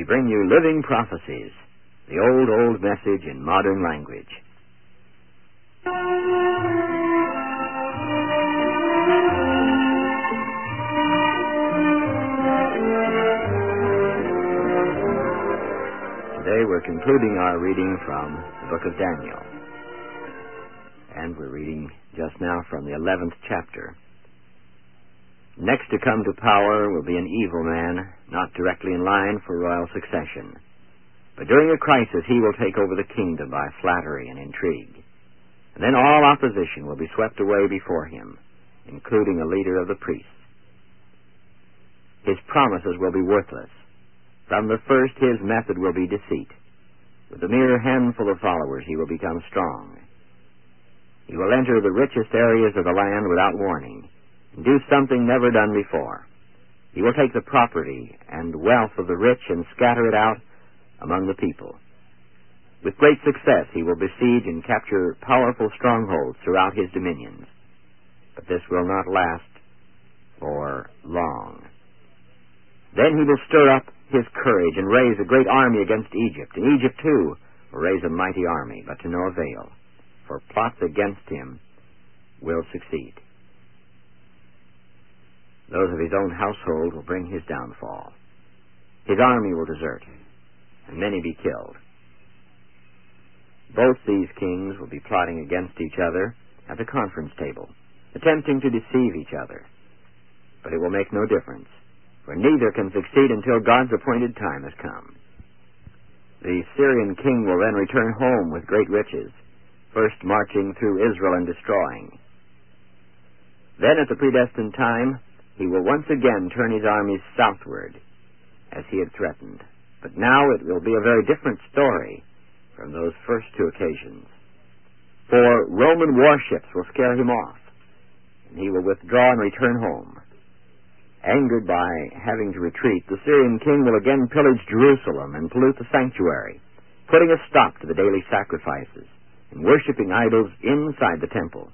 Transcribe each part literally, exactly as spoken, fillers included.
we bring you Living Prophecies, the old, old message in modern language. Today we're concluding our reading from the book of Daniel. And we're reading just now from the eleventh chapter. Next to come to power will be an evil man, not directly in line for royal succession. But during a crisis he will take over the kingdom by flattery and intrigue. And then all opposition will be swept away before him, including a leader of the priests. His promises will be worthless. From the first his method will be deceit. With a mere handful of followers he will become strong. He will enter the richest areas of the land without warning, and do something never done before. He will take the property and wealth of the rich and scatter it out among the people. With great success he will besiege and capture powerful strongholds throughout his dominions. But this will not last for long. Then he will stir up his courage and raise a great army against Egypt. And Egypt, too, will raise a mighty army, but to no avail, for plots against him will succeed. Those of his own household will bring his downfall. His army will desert, and many be killed. Both these kings will be plotting against each other at the conference table, attempting to deceive each other. But it will make no difference, for neither can succeed until God's appointed time has come. The Syrian king will then return home with great riches, first marching through Israel and destroying. Then at the predestined time, he will once again turn his armies southward, as he had threatened. But now it will be a very different story from those first two occasions. For Roman warships will scare him off, and he will withdraw and return home. Angered by having to retreat, the Syrian king will again pillage Jerusalem and pollute the sanctuary, putting a stop to the daily sacrifices and worshipping idols inside the temple.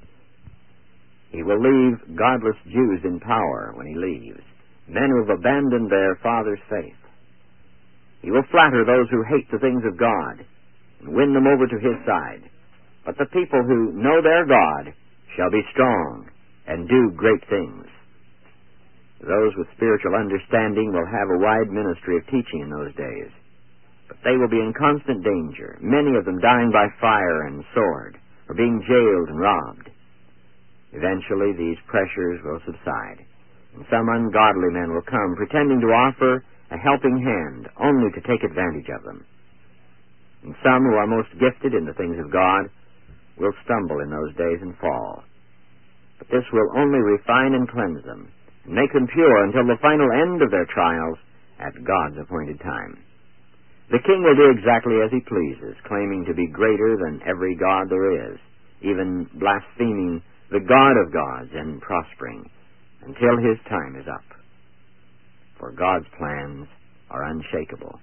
He will leave godless Jews in power when he leaves, men who have abandoned their father's faith. He will flatter those who hate the things of God and win them over to his side. But the people who know their God shall be strong and do great things. Those with spiritual understanding will have a wide ministry of teaching in those days. But they will be in constant danger, many of them dying by fire and sword, or being jailed and robbed. Eventually these pressures will subside, and some ungodly men will come, pretending to offer a helping hand, only to take advantage of them. And some who are most gifted in the things of God will stumble in those days and fall. But this will only refine and cleanse them, and make them pure until the final end of their trials at God's appointed time. The king will do exactly as he pleases, claiming to be greater than every god there is, even blaspheming the God of gods and prospering until his time is up. For God's plans are unshakable.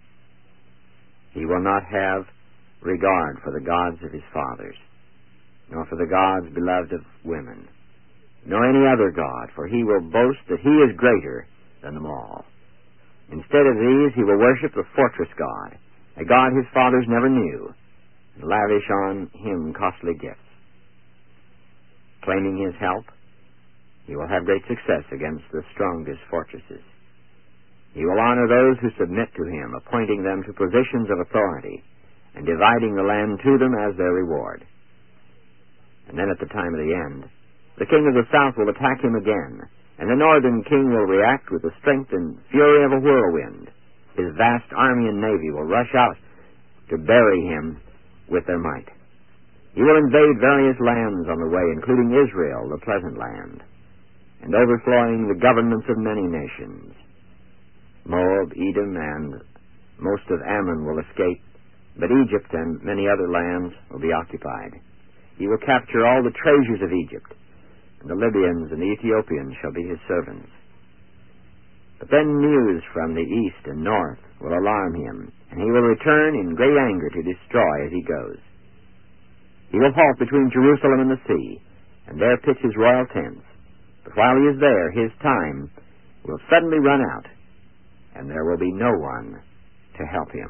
He will not have regard for the gods of his fathers, nor for the gods beloved of women, nor any other god, for he will boast that he is greater than them all. Instead of these, he will worship the fortress god, a god his fathers never knew, and lavish on him costly gifts. Claiming his help, he will have great success against the strongest fortresses. He will honor those who submit to him, appointing them to positions of authority, and dividing the land to them as their reward. And then at the time of the end, the king of the south will attack him again, and the northern king will react with the strength and fury of a whirlwind. His vast army and navy will rush out to bury him with their might. He will invade various lands on the way, including Israel, the pleasant land, and overflowing the governments of many nations. Moab, Edom, and most of Ammon will escape, but Egypt and many other lands will be occupied. He will capture all the treasures of Egypt, and the Libyans and the Ethiopians shall be his servants. But then news from the east and north will alarm him, and he will return in great anger to destroy as he goes. He will halt between Jerusalem and the sea, and there pitch his royal tents. But while he is there, his time will suddenly run out, and there will be no one to help him.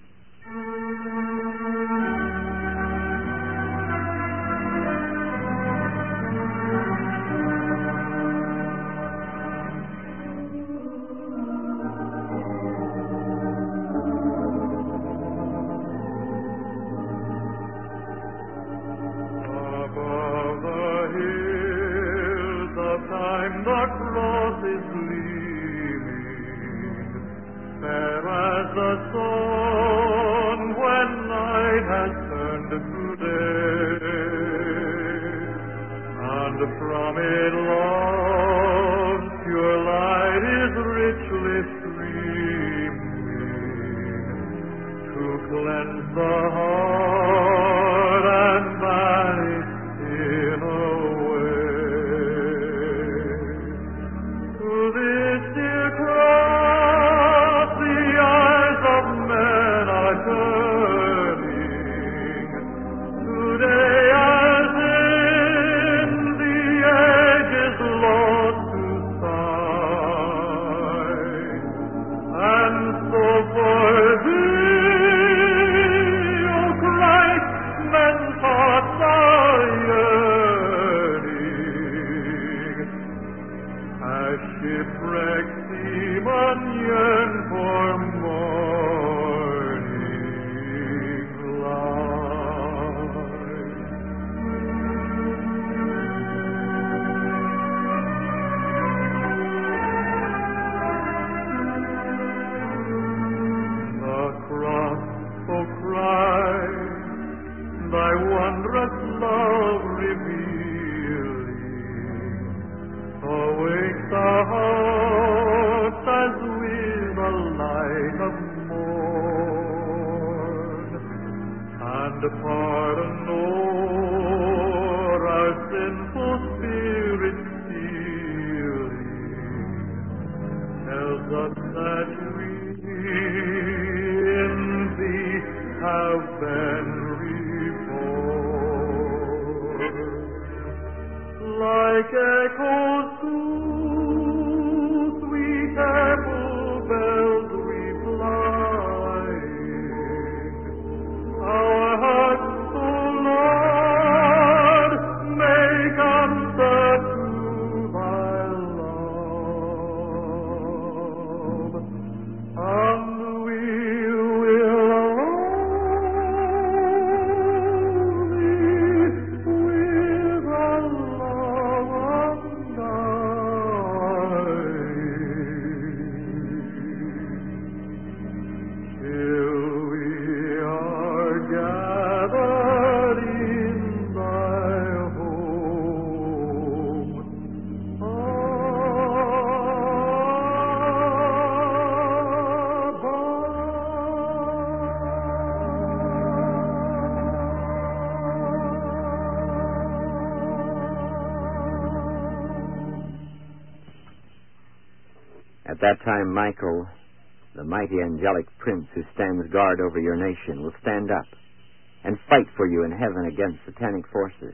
At that time, Michael, the mighty angelic prince who stands guard over your nation, will stand up and fight for you in heaven against satanic forces.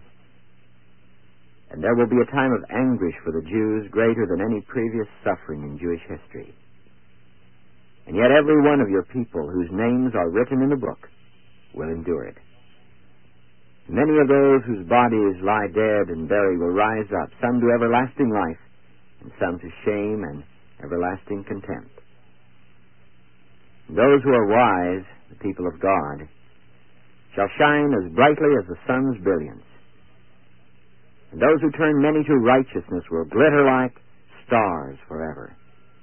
And there will be a time of anguish for the Jews greater than any previous suffering in Jewish history. And yet every one of your people whose names are written in the book will endure it. Many of those whose bodies lie dead and buried will rise up, some to everlasting life, and some to shame and everlasting contempt. Those who are wise, the people of God, shall shine as brightly as the sun's brilliance. And those who turn many to righteousness will glitter like stars forever.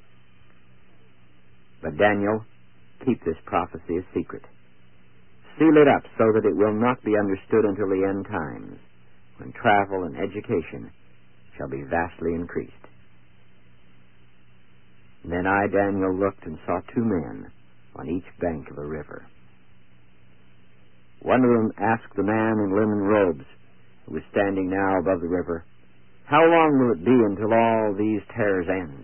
But Daniel, keep this prophecy a secret. Seal it up so that it will not be understood until the end times, when travel and education shall be vastly increased. And then I, Daniel, looked and saw two men on each bank of a river. One of them asked the man in linen robes, who was standing now above the river, "How long will it be until all these terrors end?"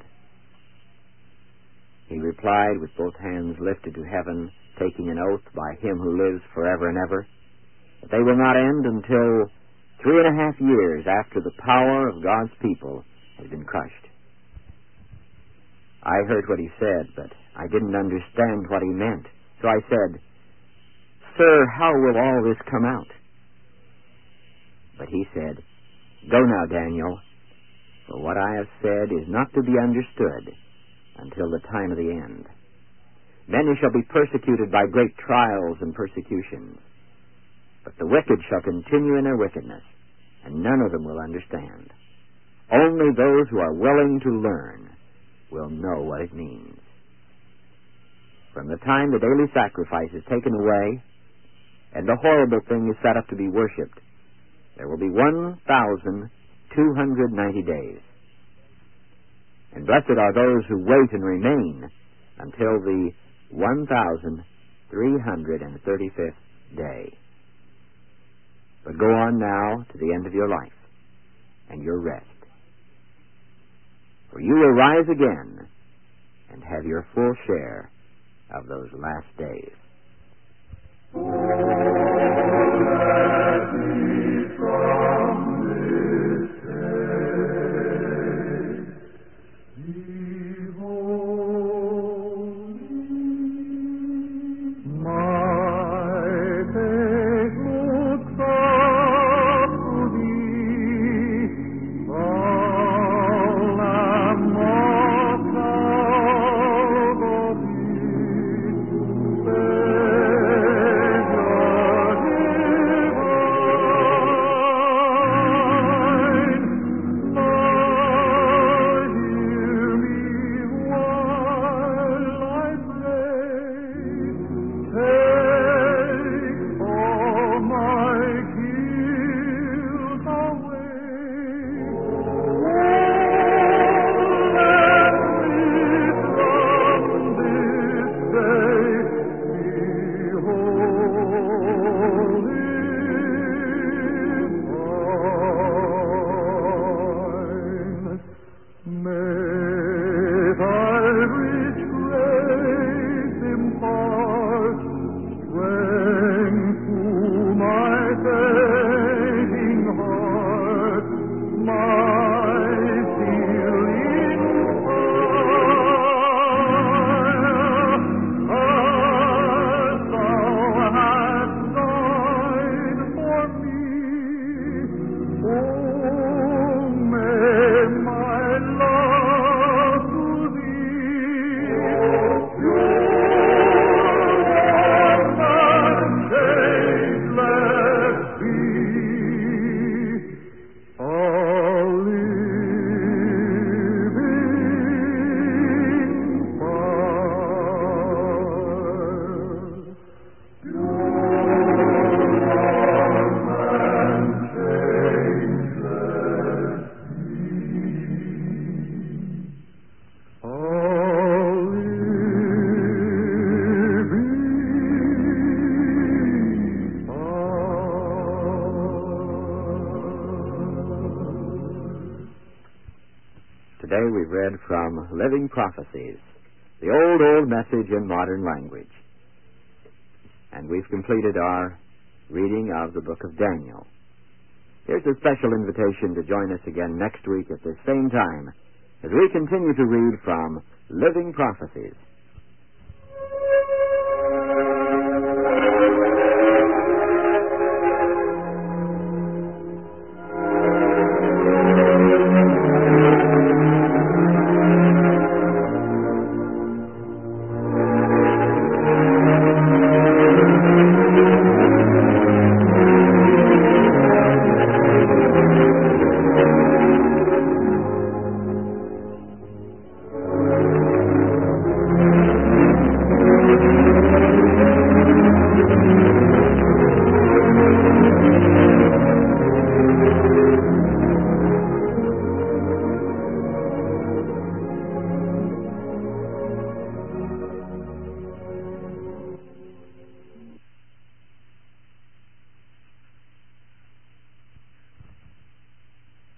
He replied with both hands lifted to heaven, taking an oath by him who lives forever and ever, that they will not end until three and a half years after the power of God's people has been crushed. I heard what he said, but I didn't understand what he meant, so I said, "Sir, how will all this come out?" But he said, "Go now, Daniel, for what I have said is not to be understood until the time of the end. Many shall be persecuted by great trials and persecutions, but the wicked shall continue in their wickedness, and none of them will understand. Only those who are willing to learn will know what it means. From the time the daily sacrifice is taken away and the horrible thing is set up to be worshipped, there will be one thousand two hundred ninety days. And blessed are those who wait and remain until the one thousand three hundred thirty-fifth day. But go on now to the end of your life and your rest. For you will rise again and have your full share of those last days." Today we've read from Living Prophecies, the old, old message in modern language. And we've completed our reading of the book of Daniel. Here's a special invitation to join us again next week at the same time as we continue to read from Living Prophecies.